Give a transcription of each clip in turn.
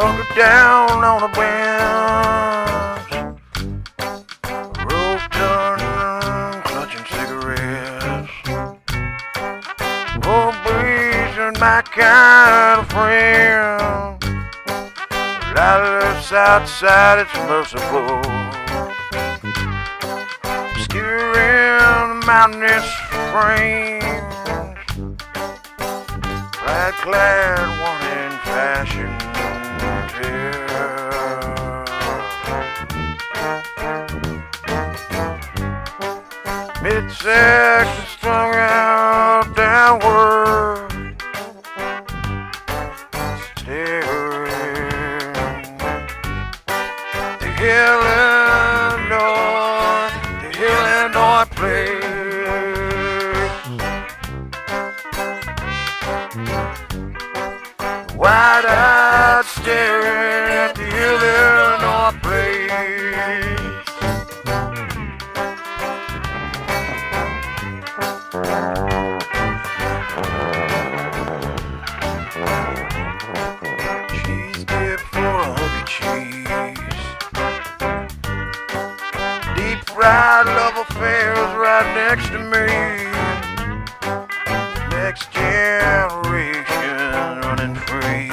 hunkered down on the bench, rope done, clutching cigarettes. Oh, breeze and my kind of friend. Lightless outside, it's merciful. Skewering the mountainous frames, clad one in fashion. Midsection strung out downward, staring the Illinois place. Wide-eyed staring at the Illinois place. Cheese dip for a hunk of cheese. Deep fried love affairs right next to me. Next generation running free,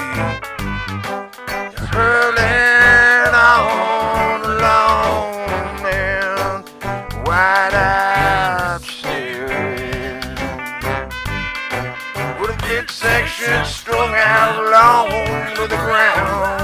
hurling on along and wide-eyed staring, with a midsection strung out along to the ground.